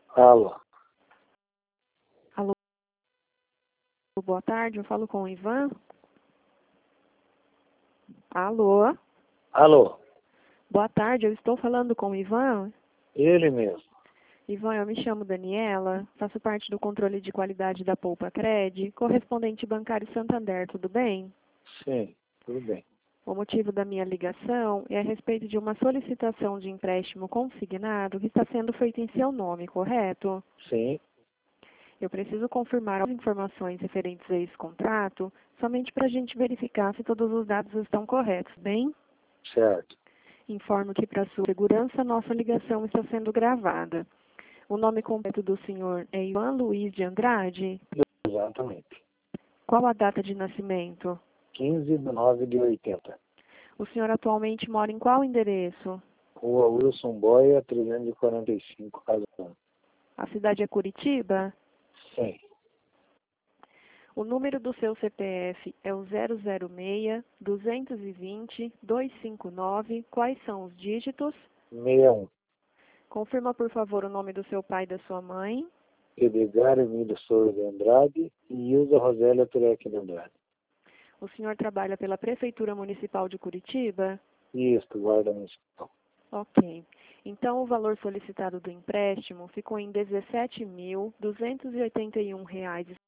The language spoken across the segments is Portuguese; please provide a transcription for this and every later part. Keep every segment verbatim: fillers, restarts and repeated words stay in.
Alô. Alô, boa tarde, eu falo com o Ivan. Alô, Alô. boa tarde, eu estou falando com o Ivan. Ele mesmo. Ivan, eu me chamo Daniela, faço parte do controle de qualidade da Poupa Cred, correspondente bancário Santander, tudo bem? Sim, tudo bem. O motivo da minha ligação é a respeito de uma solicitação de empréstimo consignado que está sendo feita em seu nome, correto? Sim, Eu preciso confirmar as informações referentes a esse contrato, somente para a gente verificar se todos os dados estão corretos, bem? certo. Informo que, para sua segurança, nossa ligação está sendo gravada. O nome completo do senhor é Ivan Luiz de Andrade? Exatamente. Qual a data de nascimento? quinze de nove de oitenta. O senhor atualmente mora em qual endereço? Rua Wilson Boia, trezentos e quarenta e cinco, Casa um. A cidade é Curitiba? Sim. O número do seu C P F é o zero zero seis, dois dois zero, dois cinco nove. Quais são os dígitos? sessenta e um. Confirma, por favor, o nome do seu pai e da sua mãe. Edgar Emílio Souza de Andrade e Ilza Rosélia Turek de Andrade. O senhor trabalha pela Prefeitura Municipal de Curitiba? Isto, guarda municipal. Ok. Então, o valor solicitado do empréstimo ficou em dezessete mil duzentos e oitenta e um reais e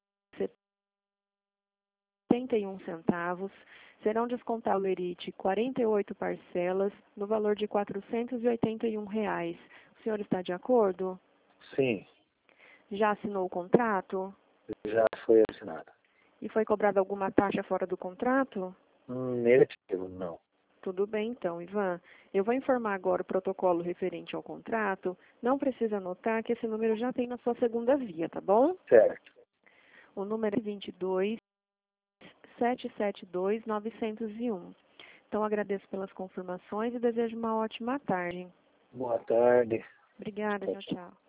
setenta e um centavos. Serão descontados do Lerite quarenta e oito parcelas no valor de quatrocentos e oitenta e um reais. O senhor está de acordo? Sim, Já assinou o contrato? já foi assinado. E foi cobrada alguma taxa fora do contrato? Hum, Negativo, não. Tudo bem, então, Ivan. Eu vou informar agora o protocolo referente ao contrato. Não precisa anotar que esse número já tem na sua segunda via, tá bom? Certo. O número é vinte e dois, sete sete dois, nove zero um. Então, agradeço pelas confirmações e desejo uma ótima tarde. Boa tarde. Obrigada, Tchau, tchau, tchau. tchau.